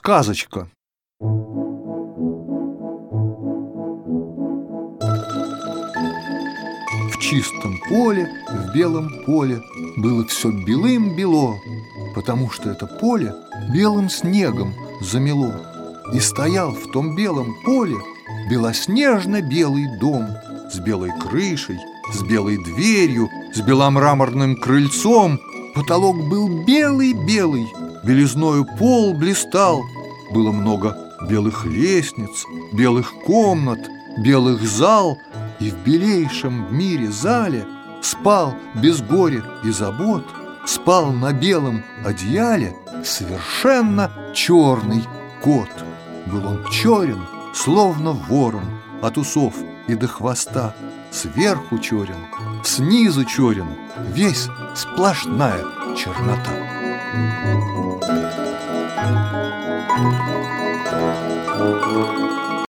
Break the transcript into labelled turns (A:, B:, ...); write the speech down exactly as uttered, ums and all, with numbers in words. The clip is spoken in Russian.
A: Сказочка. В чистом поле, в белом поле было все белым-бело, потому что это поле белым снегом замело. И стоял в том белом поле белоснежно-белый дом с белой крышей, с белой дверью, с беломраморным крыльцом. Потолок был белый-белый, белизною пол блистал. Было много белых лестниц, белых комнат, белых зал. И в белейшем в мире зале спал без горя и забот, спал на белом одеяле совершенно черный кот. Был он черен, словно ворон, от усов и до хвоста. Сверху черен, снизу черен, весь сплошная чернота. Thank you.